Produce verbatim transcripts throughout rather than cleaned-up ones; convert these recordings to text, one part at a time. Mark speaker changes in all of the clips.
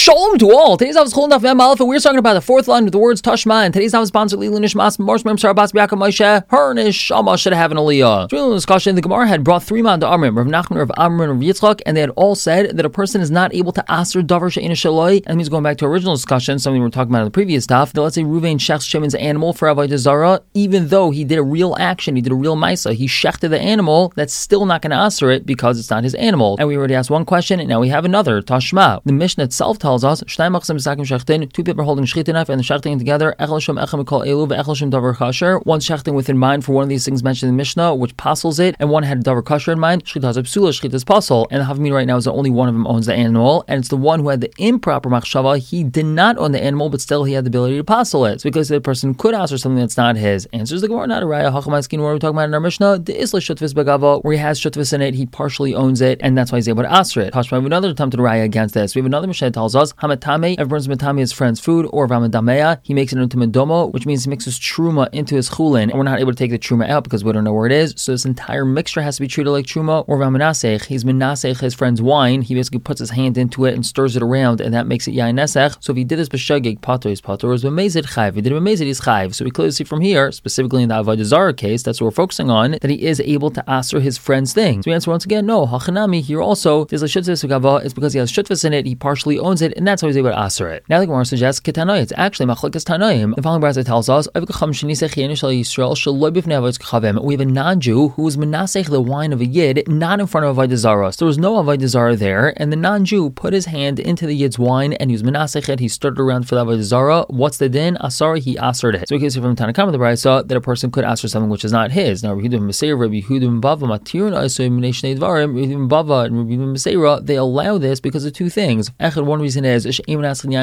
Speaker 1: Shalom to all. Today's Avos Chol Daf Mem Aleph, and we're talking about the fourth line of the words Tashma. And today's Avos sponsored Lili Nishmas Marsh Mem Sarabas Biaka Moshe. Her Neshama should have an Aliyah. During the discussion, the Gemara had brought three man to Amrim, Rav Nachman, Rav Amram, and Rav Yitzchak, and they had all said that a person is not able to aser davar she'ena shaloi. And means going back to our original discussion, something we were talking about in the previous stuff. That let's say Ruvain shechs Shimon's animal for Avodah Zarah, even though he did a real action, he did a real maisa, he shechted the animal. That's still not going to aser it because it's not his animal. And we already asked one question, and now we have another Tashma. The Mishnah itself tells us two people are holding shechita knife and the shechting together. One shechting with in mind for one of these things mentioned in the Mishnah, which passes it, and one had davar kasher in mind. Shechita is psula, shechita is pasal. And the Havamina right now is that only one of them owns the animal, and it's the one who had the improper machshava. He did not own the animal, but still he had the ability to pasal it. So because the person could ask for something that's not his. Answers the Gemara, not a raya. Hachamaiskin, what are we talking about in our Mishnah? The isla shutvis bagava, where he has shutvis in it, he partially owns it, and that's why he's able to ask for it. Tashma, we have another attempt to raya against this. We have another Mishnah that tells us Hamatame, ever burns matame his friend's food, or Vamadamea, he makes it into medomo, which means he mixes truma into his chulin, and we're not able to take the truma out because we don't know where it is. So this entire mixture has to be treated like truma. Or Vamanasech, he's menasech his friend's wine. He basically puts his hand into it and stirs it around, and that makes it yain nesech. So if he did this b'shagig pater, his pater is b'mezid chayv. If he did it b'mezid, he's chayv. So we clearly see from here, specifically in the Avodah Zarah case, that's what we're focusing on, that he is able to aser his friend's things. So we answer once again, no. Hachanami here also, there's a shutvis gava. It's because he has shutvis in it. He partially owns it, and that's how he's able to aser it. Now the Gemara suggests Ketanoi. It's actually Machlekes Tanaim. The following brayso tells us we have a non-Jew who was menasech the wine of a yid, not in front of Avodah Zarah. So there was no Avodah Zarah there, and the non-Jew put his hand into the yid's wine, and he was menasech it. He stirred it around for the Avodah Zarah. What's the din? Asari, he asered it. So we can see from Tanakama the brayso that a person could aser something which is not his. Now Rabbi Yehuda Meseira, Rabbi Yehuda Bava, Matirun Aisoi Minei Shnei Dvarim, Rabbi Yehuda Bava and Rabbi Yehuda Meseira, they allow this because of two things. Echad, one reason is you can only be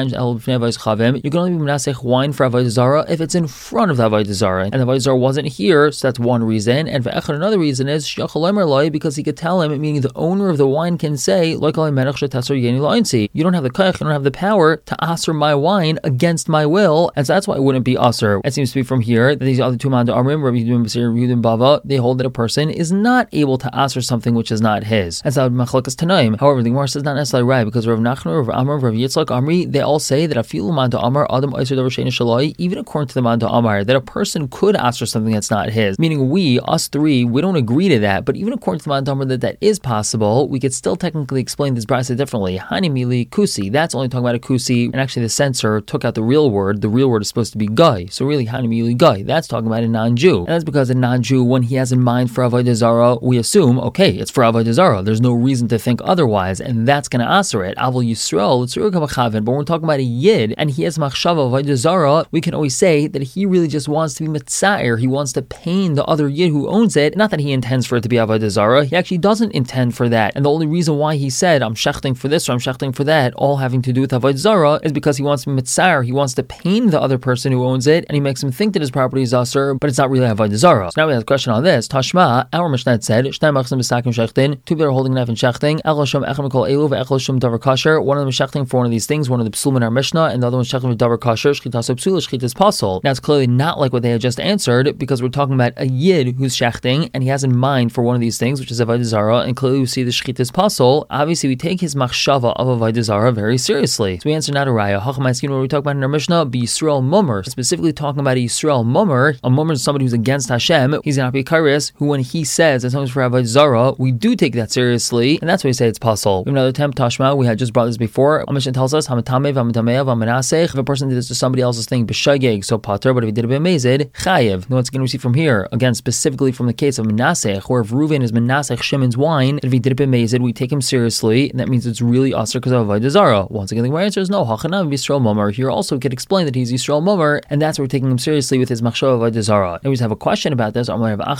Speaker 1: menasech wine for Avodah Zarah if it's in front of the Avodah Zarah, and the Avodah Zarah wasn't here, so that's one reason. And for Echad, another reason is because he could tell him, meaning the owner of the wine can say, you don't have the koach, you don't have the power to aser my wine against my will, and so that's why it wouldn't be aser. It seems to be from here that these other two man Amrim, Rabbi Yehuda Bava, they hold that a person is not able to aser something which is not his. That's how Machlekes Tanaim. However, the Gemara says not necessarily right, because Rav Nachman, Rav Amar, Rav Yitzchak, Amri, they all say that afilu man Amar Adam Oiser Davar She'ena Shaloi, even according to the man Amar, that a person could aser something that's not his. Meaning we, us three, we don't agree to that, but even according to the man Amar that that is possible, we could still technically explain this brayso differently. Hani mili kusi, that's only talking about a kusi, and actually the censor took out the real word. The real word is supposed to be guy, so really hani mili guy, that's talking about a non-Jew, and that's because a non-Jew, when he has in mind for Avodah Zarah, we assume, okay, it's for Avodah Zarah. There's no reason to think otherwise, and that's going to aser it. Avol Yisrael, it's but when we're talking about a yid and he has machshava Avodah Zarah, we can always say that he really just wants to be mitzair. He wants to pain the other yid who owns it. Not that he intends for it to be Avodah Zarah. He actually doesn't intend for that. And the only reason why he said, I'm shechting for this or I'm shechting for that, all having to do with Avodah Zarah, is because he wants to be mitzair. He wants to pain the other person who owns it, and he makes him think that his property is aser, but it's not really Avodah Zarah. So now we have a question on this. Tashma, our Mishnah said, two people are holding a knife and shechting. One of them is shechting for one of these things, one of the psulim in our Mishnah, and the other one is shechting with davar kasher. Shchita so psula, shchita is pasal. Now it's clearly not like what they had just answered, because we're talking about a yid who's shechting, and he has in mind for one of these things, which is Avodah Zarah, and clearly we see the shchita is pasal. Obviously, we take his machshava of Avodah Zarah very seriously. So we answer not a raya. Hachamaiskin, what we talk about in our Mishnah, be Yisrael mummer, specifically talking about a Yisrael mummer. A mummer is somebody who's against Hashem. He's an apikaris who, when he says that something's for Avodah Zarah, we do take that seriously, and that's why we say it's pasal. We have another attempt, Tashma. We had just brought this before. Mishnah tells us, Hamatame, Vamatamea, Vamanasech. If a person did this to somebody else's thing, b'shageg, so pater, but if he did it b'mezid, chayev. Now, once again, we see from here, again, specifically from the case of Menasech, where if Reuven is Menasech Shimon's wine, if he did it b'mezid, we take him seriously, and that means it's really aser because of Avodah Zarah. Once again, the answer is no. Hachanam Yisrael Mummer. Here also, we could explain that he's Yisrael Mummer, and that's where we're taking him seriously with his machshava of Avodah Zarah. Now, we just have a question about this.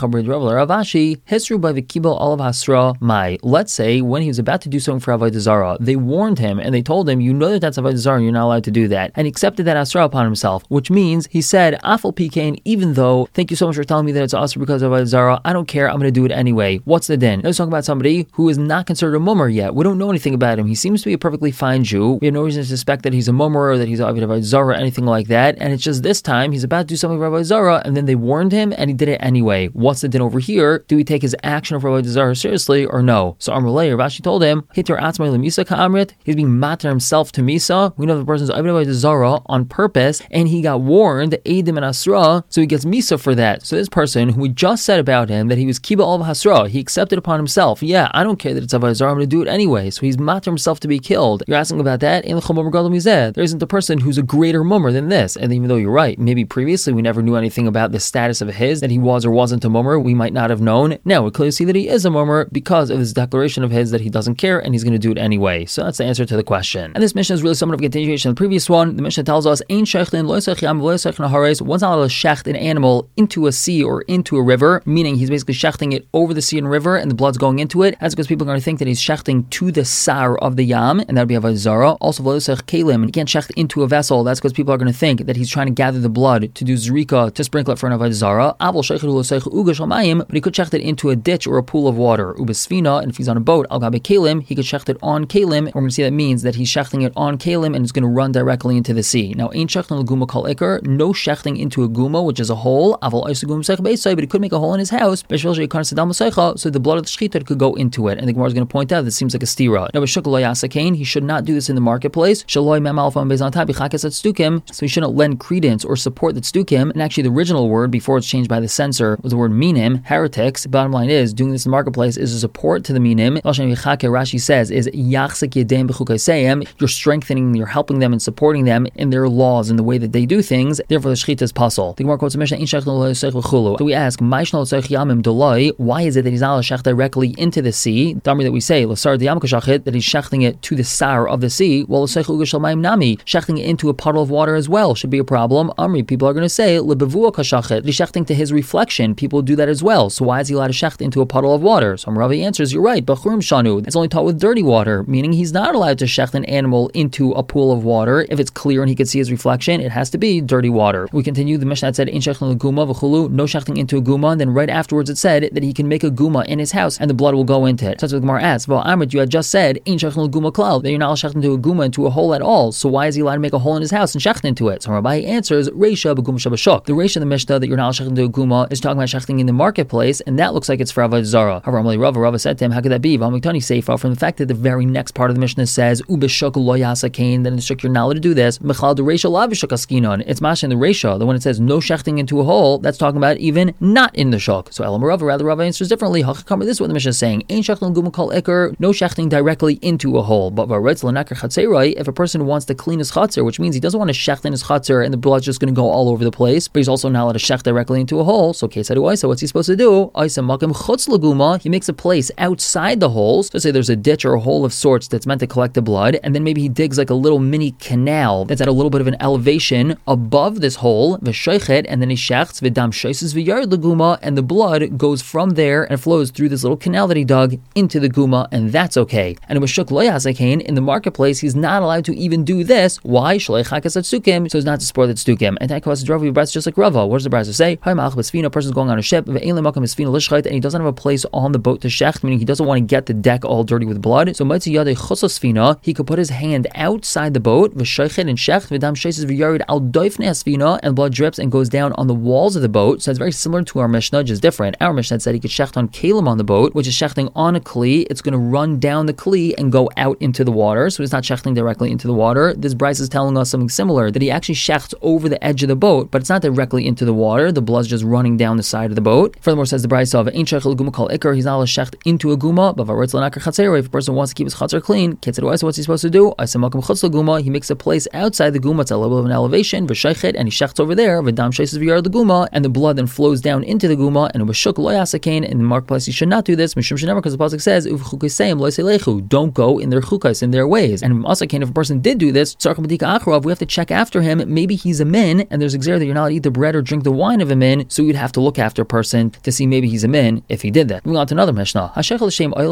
Speaker 1: Hisru by the kibel olav hasra mai. Let's say when he was about to do something for Avodah Zarah, they warned him and they told him, you know that that's Avodah Zarah and you're not allowed to do that. And he accepted that asra upon himself, which means he said, Afal Pikain, even though, thank you so much for telling me that it's asra because of Avodah Zarah, I don't care, I'm going to do it anyway. What's the din? Now let's talk about somebody who is not considered a mummer yet. We don't know anything about him. He seems to be a perfectly fine Jew. We have no reason to suspect that he's a mummer or that he's Avodah Zarah or anything like that. And it's just this time, he's about to do something for Avodah Zarah, and then they warned him and he did it anyway. What's the din over here? Do we take his action of Avodah Zarah seriously or no? So Amrulay, Rashi told him, Hitar Atzmai Lemisa Ka'amrit, he's being matter himself to Misa, we know the person's Avodah Zara on purpose, and he got warned, Eidim and Asra, so he gets Misa for that. So this person who we just said about him that he was Kiba al Hasra, he accepted upon himself, yeah, I don't care that it's Avodah Zara, I'm going to do it anyway. So he's matter himself to be killed. You're asking about that? There isn't a person who's a greater mummer than this. And even though you're right, maybe previously we never knew anything about the status of his, that he was or wasn't a mummer, we might not have known. Now we clearly see that he is a mummer because of this declaration of his that he doesn't care and he's going to do it anyway. So that's the answer to the question. And this Mishnah is really somewhat of a continuation of the previous one. The Mishnah tells us, Ein shechlin lo yisech yam lo yisech nahares. One's not allowed to shecht an animal into a sea or into a river, meaning he's basically shechting it over the sea and river and the blood's going into it. That's because people are going to think that he's shechting to the sar of the yam, and that would be avodah zara. Also, lo yisech kalim, and he can't shecht into a vessel. That's because people are going to think that he's trying to gather the blood to do zrika, to sprinkle it for an avodah zara. But he could shecht it into a ditch or a pool of water. Ubesfina, and if he's on a boat, al gabe kalim, he could shecht it on kalim. And we're going to see that means that he's shechting it on kalim and it's going to run directly into the sea. Now, ain't shechting l'guma kol ikar, no shechting into a guma, which is a hole. Aval oisagum sech beisai, but he could make a hole in his house. So the blood of the shechita could go into it. And the Gemara is going to point out this seems like a stira. Now, b'shuk lo yasakain, he should not do this in the marketplace. Shaloi mem alpha bezantai b'chakas at stukim. So he shouldn't lend credence or support that stukim. And actually, the original word before it's changed by the censor was the word minim, heretics. Bottom line is, doing this in the marketplace is a support to the minim. Rashi says is yachzik yedem b'chukaseyim. You're strengthening, you're helping them and supporting them in their laws and the way that they do things. Therefore, the shechita is puzzle. The Gemara quotes a Mishnah. So we ask, why is it that he's not shech directly into the sea? The that we say, that he's shechting it to the sar of the sea. Well, shechting it into a puddle of water as well should be a problem. Amri, people are going to say, he's shechting to his reflection. People do that as well. So why is he allowed to shecht into a puddle of water? So Ravi answers, you're right. Bachurim shanu. It's only taught with dirty water, meaning he's not allowed to shecht an animal into a pool of water. If it's clear and he can see his reflection, it has to be dirty water. We continue. The Mishnah said, no shechting into a guma. And then right afterwards it said that he can make a guma in his house and the blood will go into it. So that's what the Gemara asks. Well, Amrit, you had just said, that you're not allowed to shecht into a guma, into a hole at all. So why is he allowed to make a hole in his house and shecht into it? So Rabbi answers, Reisha b'gum shabashok. The Reisha of the Mishnah that you're not allowed to shecht into a guma is talking about shechting in the marketplace, and that looks like it's for avodah zara. However, Rava, Rava said to him, how could that be? V'amiktani seifa, from the fact that the very next part of the Mishnah says, ubeshok lo yasakain, that in the shuk you're not allowed to do this. Mechal de Reisha la v'shuk askinon. It's mash in the Reisha, the one that says no shechting into a hole, that's talking about even not in the shuk. So Elam Rava, rather Rava answers differently. Hachakam, this is what the Mishnah is saying. Ein shechting guma kol ikar, no shechting directly into a hole. But if a person wants to clean his chatzir, which means he doesn't want to shecht in his chatzir and the blood's just going to go all over the place, but he's also not allowed to shecht directly into a hole. So Kesadu Isa, what's he supposed to do? Isa makim chutz laguma. He makes a place outside the holes. So say there's a ditch or a hole of sorts that's meant to collect the blood, and then maybe he digs like a little mini canal that's at a little bit of an elevation above this hole, v'shoichet, and then he shechts v'dam shoises v'yard laguma, and the blood goes from there and flows through this little canal that he dug into the guma, and that's okay. And it was shuk lo yasakain, in the marketplace he's not allowed to even do this. Why? Shalei chakas at stukim, so as not to spoil that stukim. And Taikos Rav Bras just like Rava. What does the Bras say? A person's going on a ship, and he doesn't have a place on the boat to shecht, meaning he doesn't want to get the deck all dirty with blood. So he could put his hand outside the boat, and shecht, and blood drips and goes down on the walls of the boat. So it's very similar to our Mishnah, just different. Our Mishnah said he could shecht on kalim on the boat, which is shechting on a kli. It's going to run down the kli and go out into the water. So he's not shechting directly into the water. This Bryce is telling us something similar, that he actually shechts over the edge of the boat, but it's not directly into the water. The blood's just running down the side of the boat. Furthermore, says the Bryce of Ein shechel guma kol ikar, he's not allowed to shecht into a guma, but if a person wants to keep his chatzar clean, what's he supposed to do? He makes a place outside the guma, it's a little bit of an elevation, v'sheichet, and he shechts over there, v'dam sheises v'yard the guma, and the blood then flows down into the guma, and it was shuk lo yasakain. In the marketplace, he should not do this, mishum shenever, because the pasuk says, uv'chukaseyim lo yiselechu, don't go in their chukas, in their ways. And asakain, if a person did do this, we have to check after him. Maybe he's a min, and there's exer that you're not allowed to eat the bread or drink the wine of a min, so you'd have to look after a person to see maybe he's a min if he did that. Moving on to another Mishnah. A person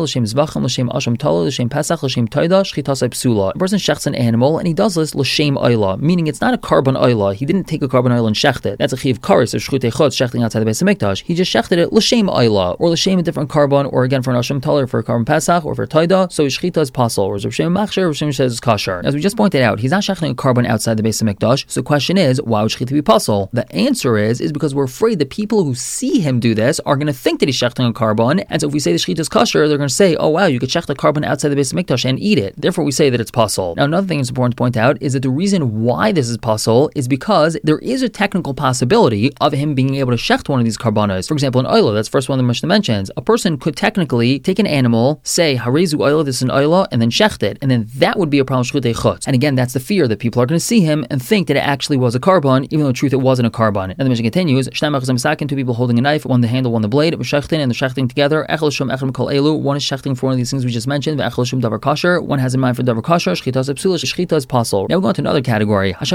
Speaker 1: shechts an animal, and he does this l'shem oila, meaning it's not a carbon oila. He didn't take a carbon oil and shecht it. That's a chiv karis or shchutei chutz, shechting outside the Beis Hamikdash. He just shechted it l'shem oila, or l'shem a different carbon, or again for an asham taler, for a carbon pesach, or for taida. So his shchita is possible. Or Rav Shimon machshir, Rav Shimon says it's kosher. As we just pointed out, he's not shechting a carbon outside the Beis Hamikdash. So the question is, why would shchita be possible? The answer is, is because we're afraid that people who see him do this are going to think that he's shechting a carbon, and so if we say the shchita is kosher, they're going to say, oh wow, you could shecht a carbon outside the Beis Hamikdash and eat it. Therefore, we say that it's possible. Now, another thing that's important to point out is that the reason why this is possible is because there is a technical possibility of him being able to shecht one of these karbanos. For example, an oila, that's the first one the Mishnah mentions. A person could technically take an animal, say, harezu oila, this is an oila, and then shecht it, and then that would be a problem shchutei chutz. And again, that's the fear that people are going to see him and think that it actually was a carbon, even though in truth it wasn't a carbon. And the Mishnah continues, two people holding a knife, one the handle, one the blade, and the shechting together, one is shechting for one of these things we just mentioned, davar kosher, one has in mind for davar kosher, shchitas psula, shchitas pasol. Now we're going to another category. Person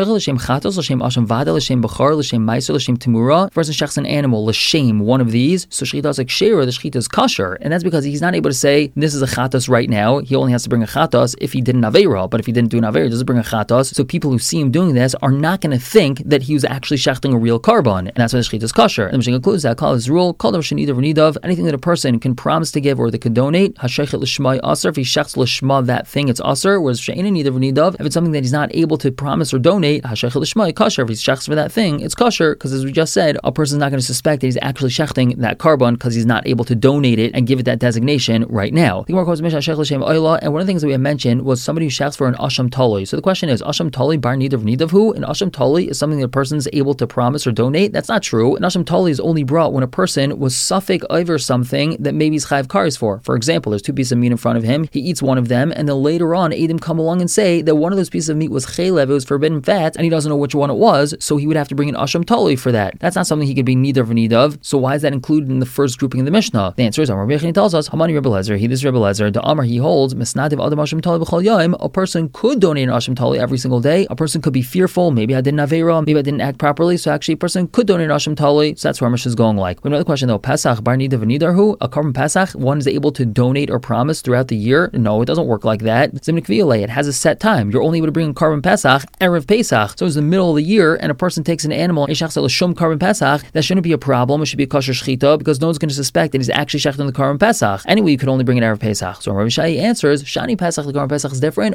Speaker 1: shechs an animal, l'shem, one of these, so shchitas ksher, the shchitas kosher, and that's because he's not able to say this is a chatos right now. He only has to bring a chatos if he did an aveira, but if he didn't do an aveira, he doesn't bring a chatos. So people who see him doing this are not going to think that he was actually shechting a real carbon, and that's why the shchitas kosher. And the Mishnah concludes that call this rule, called anything that a person can promise to give or they could donate, hashechet l'shma aser. If he shechts l'shma that thing, it's aser. Whereas she'ein nidar v'nidav, if it's something that he's not able to promise or donate, hashechet l'shma kosher. If he shechts for that thing, it's kosher, because as we just said, a person's not going to suspect that he's actually shechting that carbon because he's not able to donate it and give it that designation right now. The Gemara calls Mishnah hashechet l'shem oila, and one of the things that we have mentioned was somebody who shechts for an asham tali. So the question is, asham tali bar nidar v'nidav who? An asham tali is something that a person's able to promise or donate. That's not true. An asham tali is only brought when a person was suffik over something that maybe he's chayav kares for. For example, there's two pieces of meat in front of him, he eats one of them, and then later on, Edom come along and say that one of those pieces of meat was chaylev, it was forbidden fat, and he doesn't know which one it was, so he would have to bring an asham tali for that. That's not something he could be nidar v'nidav, so why is that included in the first grouping of the Mishnah? The answer is, Amar Rabbi Yechon tells us, Hamani Rebbe Lezer, he this Rebbe Lezer, the Amar he holds, Mesnadiv Adam Asham Tali b'chol yom, a person could donate an asham tali every single day, a person could be fearful, maybe I didn't aveira, maybe I didn't act properly, so actually a person could donate an asham tali, so that's where Mishnah is going like. But another question though, Pesach bar nidar v'nidar who? A carbon Pesach, one is able to donate or promise throughout the year? No, it doesn't work like that. It has a set time. You're only able to bring a carbon Pesach Erev Pesach. So it's the middle of the year and a person takes an animal and shum carbon Pesach, that shouldn't be a problem. It should be a kosher shchita because no one's going to suspect that he's actually shechting the carbon Pesach. Anyway, you could only bring an Erev Pesach. So Rabbi Shai answers, Shani Pesach, the carbon Pesach is different.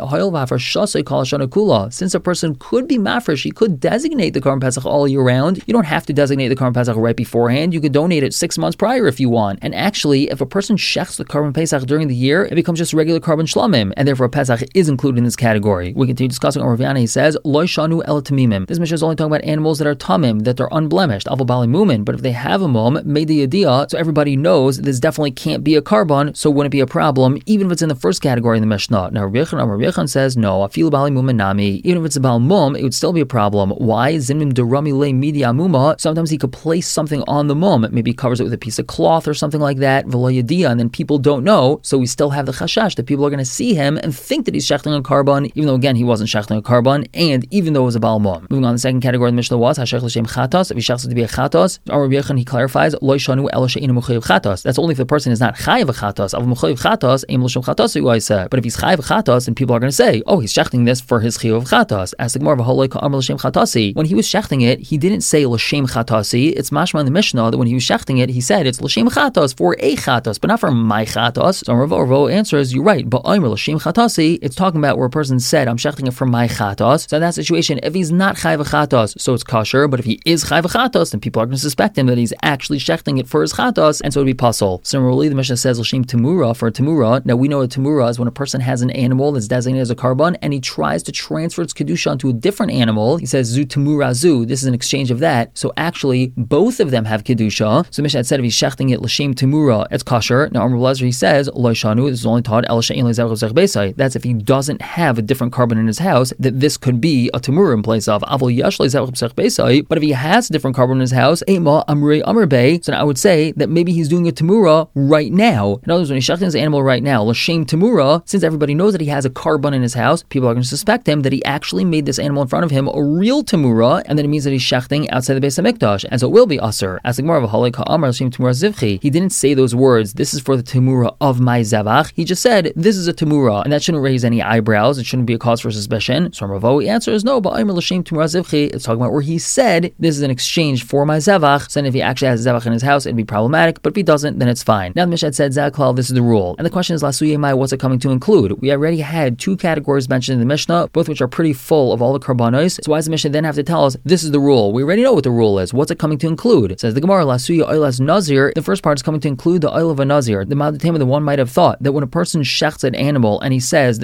Speaker 1: Since a person could be mafresh, he could designate the carbon Pesach all year round. You don't have to designate the carbon Pesach right beforehand. You could donate it six months prior if you want. And actually, if a person shechts the carbon Pesach during the year, it becomes just regular carbon shlamim, and therefore Pesach is included in this category. We continue discussing Rav Yana. He says, Loi shanu el tamimim. This Mishnah is only talking about animals that are tamim, that they're unblemished, avol bali mumin. But if they have a mum, made the yediyah, so everybody knows this definitely can't be a carbon, so wouldn't be a problem, even if it's in the first category in the Mishnah. Now Rav Yechon, Rav Yechon says, no, afilu bali mumin nami. Even if it's a bal mum, it would still be a problem. Why? Zimim derami le midi amuma. Sometimes he could place something on the mum, maybe he covers it with a piece of cloth or something like that, v'lo yediyah, and then people don't know, so we still have the chashash that people are going to see him and think that he's shechting a carbon, even though again he wasn't shechting a carbon, and even though it was a bal mum. Moving on, the second category of the Mishnah was hashech l'shem chatos. If he shechts it to be a chatos, Amar Rabbi Yechon, he clarifies, lo shanu ela she'inu mechayev chatos. That's only if the person is not chayev a chatos. Av mechayev chatos, aim l'shem chatos u'aisa. But if he's chayev a chatos, then people are going to say, oh, he's shechting this for his chiyuv chatos. As the Gemara v'holoi ka'amar l'shem chatasi. When he was shechting it, he didn't say l'shem chatasi. It's mashma in the Mishnah that when he was shechting it, he said it's l'shem chatos, for a chatos, but not for my chatos. So Ravo Ravo answers, you're right, but I'm l'shem chatasi. It's talking about where a person said, I'm shechting it for my chatos. So in that situation, if he's not chayev a chatos, so it's kosher. But if he is chayev a chatos, then people are going to suspect him that he's actually shechting it for his chatos, and so it would be puzzle. Similarly, the Mishnah says l'shem temura for temura. Now we know that temura is when a person has an animal that's designated as a carbon, and he tries to transfer its kedusha onto a different animal. He says zu temura zu. This is an exchange of that. So actually, both of them have kedusha. So the Mishnah had said if he's shechting it l'shem temura, it's kosher. Now Amar Lezer, he says lo shanu. This is only taught el she'ein le'zevach zech beisai. That's if he doesn't have a different carbon in his house, that this could be a temura in place of avol yash le'zevach zech beisai. But if he has a different carbon in his house, ema amrei amrei. So now I would say that maybe he's doing a temura right now. In other words, when he's shechting his animal right now, l'shem temura, since everybody knows that he has a carbon in his house, people are going to suspect him that he actually made this animal in front of him a real temura, and then it means that he's shechting outside the Beis Hamikdash, and so it will be aser. As the Gemara of halei ka'amar l'shem temura zivchi, he didn't say those words. This is for the temura of my zevach. He just said this is a temura, and that shouldn't raise any eyebrows. It shouldn't be a cause for suspicion. So Ravo answers no, but Aimer l'shem temura zivchi. It's talking about where he said this is an exchange for my zevach. So then if he actually has a zevach in his house, it'd be problematic. But if he doesn't, then it's fine. Now the Mishnah said zaklal, this is the rule, and the question is lasuye mai, what's it coming to include? We already had two categories mentioned in the Mishnah, both which are pretty full of all the karbanos. So why does the Mishnah then have to tell us this is the rule? We already know what the rule is. What's it coming to include? It says the Gemara lasuye oilas nazir. The first part is coming to include the oil of a nazir. The Maldatema, the one might have thought that when a person shechts an animal and he says this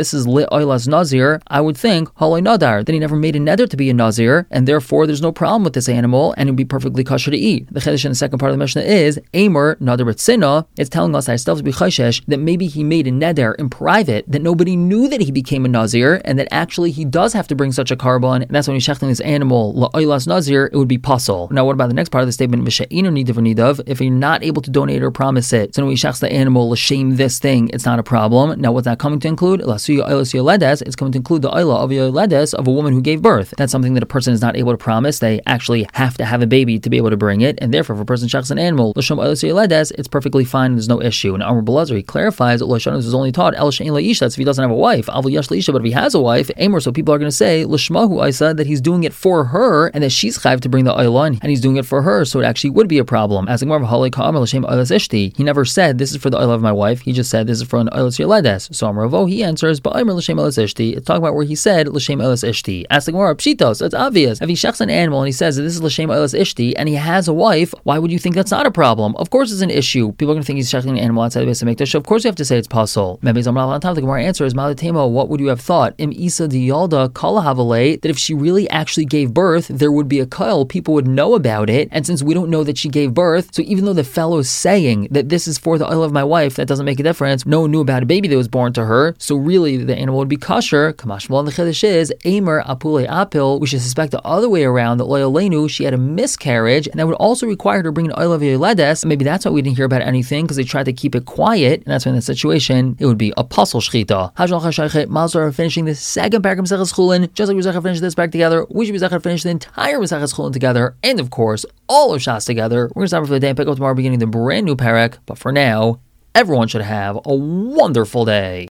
Speaker 1: this is lit oilas nazir, I would think haloi nadar, that he never made a neder to be a nazir, and therefore there's no problem with this animal, and it would be perfectly kosher to eat. The chiddush in the second part of the Mishnah is Eimer nadar b'tzina. It's telling us that I still have to be chayshesh that maybe he made a neder in private, that nobody knew that he became a nazir, and that actually he does have to bring such a carbon, and that's when he's shechting this animal la'oilas nazir, it would be pasul. Now, what about the next part of the statement? V'she'inu nidav nidav. If you're not able to donate or promise it, so when he shechs the animal l'shem this thing, it's not a problem. Now, what's that coming to include? Lasuya oilas yoledes. It's coming to include the oila of yoledes of a woman who gave birth. That's something that a person is not able to promise. They actually have to have a baby to be able to bring it, and therefore, if a person shechs an animal l'shem oilas yoledes, it's perfectly fine. There's no issue. And Amar Belazar, he clarifies that Lashon is only taught el she'ein laisha. That's if he doesn't have a wife. Avol yesh laisha, but if he has a wife, Amor. So people are going to say l'shmahu Isa, that he's doing it for her, and that she's chayv to bring the oila, and he's doing it for her, so it actually would be a problem. As the Gemara halei ka'amar l'shem oilas ishti, he never said this is for the oila of my wife. He just said this is for an oilas yoledes. So Amar Ravo, he answers ba'amar l'shem oilas ishti. It's talking about where he said l'shem oilas ishti. Ask the Gemara pshitos. It's obvious. If he shechs an animal and he says that this is l'shem oilas ishti, and he has a wife, why would you think that's not a problem? Of course, it's an issue. People are going to think he's shechting an animal outside the Beis Hamikdash. Of course, you have to say it's pasul. Maybe the Gemara answer is malatema. What would you have thought? Im isa diyalda kala havale, that if she really actually gave birth, there would be a kol. People would know about it. And since we don't know that she gave birth, so even though the fellow's saying that this is for the oil of my wife, that doesn't make a difference. No one knew about a baby that was born to her. So really, the animal would be kosher. Kamashmal, and the chiddush is Eimer apule apil. We should suspect the other way around, that loyalenu, she had a miscarriage, and that would also require her to bring an oil of yoledes. Maybe that's why we didn't hear about anything, because they tried to keep it quiet, and that's why in that situation it would be a pasul shchita. Mazar finishing the second parak of Maseches Chulin. Just like we Zechar finished this parak together, we should be Zechar finish the entire Maseches Chulin together, and of course all of Shas together. We're gonna stop for the day and pick up tomorrow, beginning the brand new parak. But for now, everyone should have a wonderful day.